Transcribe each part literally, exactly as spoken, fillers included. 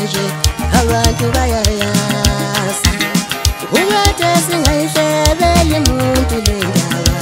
manje abantu bayayazi ukade singayihlebeli muntu le ndaba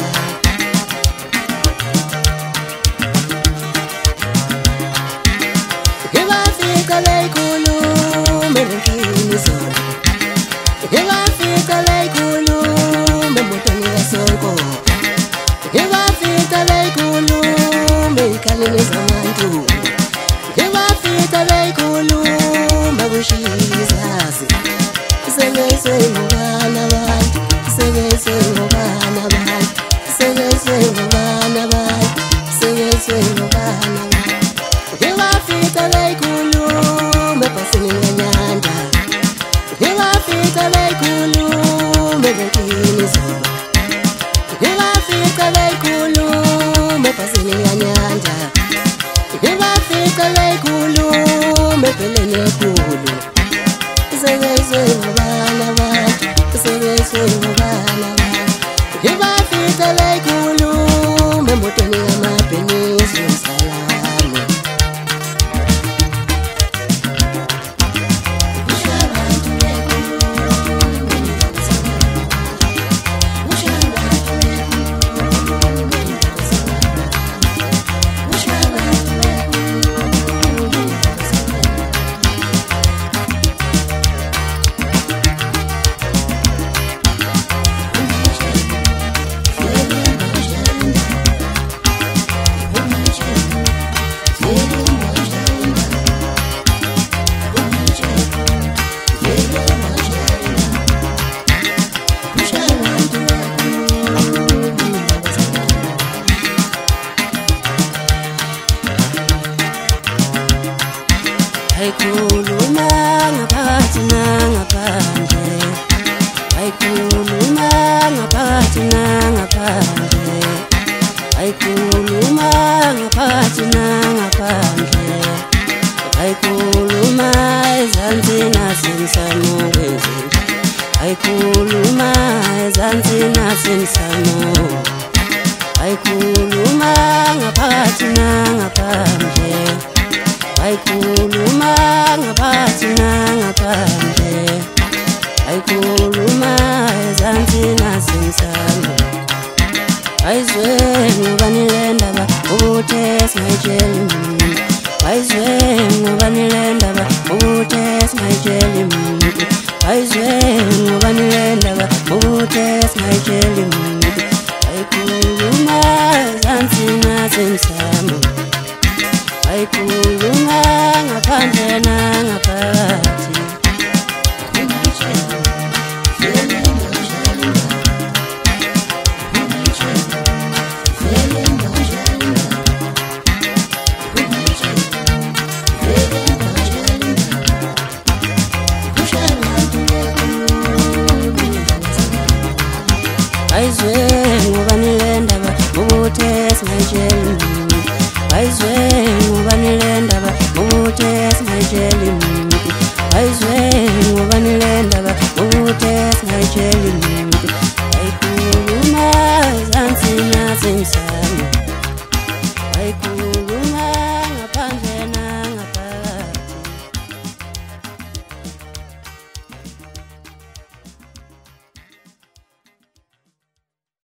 ngibafika beyikhulume ngini zona ngibafika beyikhulume motoni yasonko ngibafika beyikhulume ikhaleni zabantu ngibafika beyikhulume kushizazi sebese ngobana abantu sebese ngobana abantu sebese ngobana abantu sebese ngobana ngibafika beyikhulume pasini nganyanda ngibafika beyikhulume ngini zona ngibafika beyikhulume pasini nganyanda ngibafika beyikhulume peleni enkulu sebese ngobana abantu sebese ngobana abantu ngibafika beyikhulume motweni yamabhenisi salami Ayikhuluma ngaphakathi nangaphandle ayikhuluma ngaphakathi nangaphandle ayikhuluma ngaphakathi nangaphandle ayikhuluma ezansi nasemsamo kwenzenje ayikhuluma ezansi nasemsamo ayikhuluma ngaphakathi nangaphandle ayikhuluma ngaphakathi nangaphandle ayikhuluma ezansi nasemsamo ayizwe ngobani le ndaba ubuthe singayitsheli muntu ayizwe ngobani le ndaba ubuthe singayitsheli muntu ayizwe ngobani le ndaba ubuthe singayitsheli muntu ayikhuluma ezansi nasemsamo ayikhuluma ngaphandle na